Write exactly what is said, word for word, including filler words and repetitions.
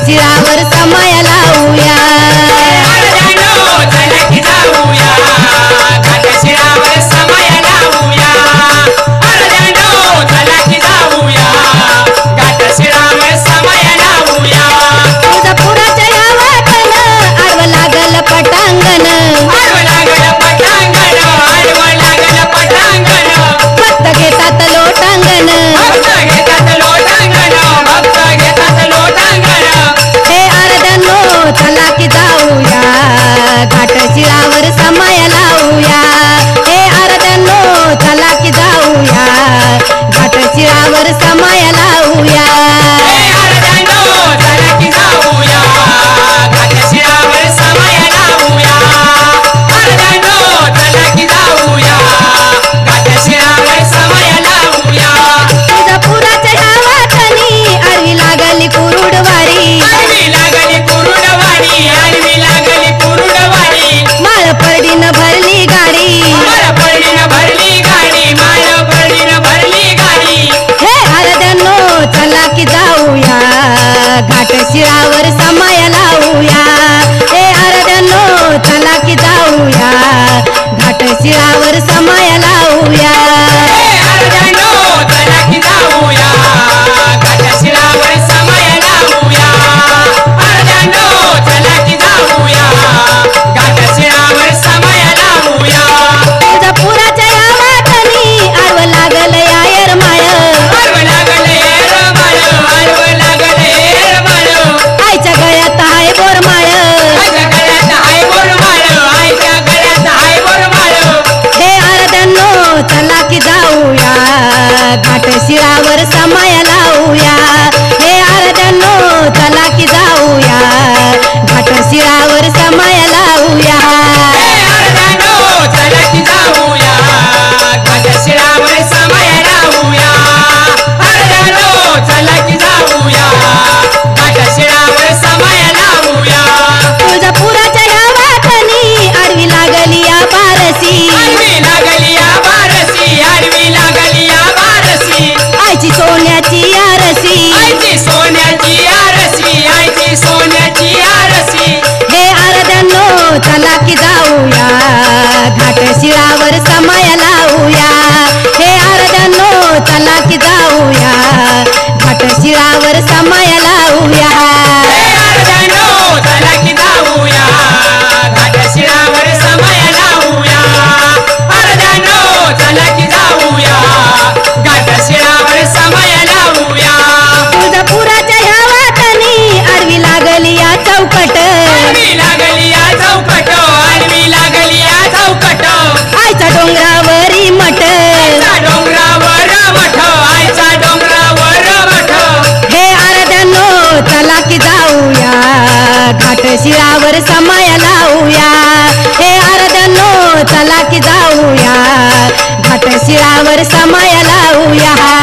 घाटशिळावर समय लावूया चला की जाऊया घाटशिळावर समय लावूया चला की जाऊया घाटशिळावर समय लावूया तुळजापुराच्या या वाटन आडवं लागल पटांगण आडवं लागल पटांगण आडवं लागल पटांगण भक्त घेतात लोटांगण भक्त घेतात लोटांगण भक्त घेतात लोटांगण हे आरदनो चला की जाऊया घाटशिळावर समय लावूया हे आरदनो चला की जाऊया घाटशिळावर समय लावूया चला की जाऊया घाटशिळावर समय लावूया चला की जाऊया घाटशिळावर समय लावूया तुळजापुराच्या ह्या वाटणी आडवी लागली कुरुडवारी आडवी लागली कुरुडवाडी आडवी लागली कुरुडवाडी माळ पडीन भरली गाडी माळ पडीन भरली गाडी माळ पडीन भरली गाडी हे आरदनो चला की जाऊया घाटशिळावर समय लावूया हे आरदनो चला की जाऊया घाटशिळावर समय लावूया चला की जाऊया घाटशिळावर समय लावूया चला की जाऊया घाटशिळावर समय लावूया तुळजापुराच्या या वाटणी आडवं लागल यायर माळ आडवं लागलं येरमाळ आडवं लागलं येरमाळ आईच्या गळ्यात आहे बोरमाळ आईच्या गळ्यात हाय बोरमाळ आईच्या गळ्यात हाय बोरमाळ हे आरदनो चला की जाऊया घाटशिळावर समय लावूया हे आरदनो चला की जाऊया घाटशिळावर समय लावूया चला की जाऊया घाटशिळावर समय लावूया चला की जाऊया घाटशिळावर समय लावूया तुळजापुराच्या या वाटणी आडवी लागली या बारसी आडवी लागली या बारसी आडवी लागली या बारसी आईची सोन्याची आरसी आईची सोन्याची आरसी आईची सोन्याची आरसी हे आरदनो चला की जाऊया घाटशिळावर समय लावूया हे आरदनो चला की जाऊया घाटशिळावर समय लावूया चला की जाऊया घाटशिळावर समय लावूया चला की जाऊया घाटशिळावर समय लावूया तुळजापुराच्या ह्या वाटणी आडवी लागली या चौकट आडवी लागली या चौकट आडवी लागली या चौकट आईच्या डोंगरावरी मठ आईचा डोंगरावर मठ आईचा डोंगरावर मठ हे आरदनो चला की जाऊया घाटशिळावर समय लावूया हे आरदनो चला की जाऊया घाटशिळावर समय लावूया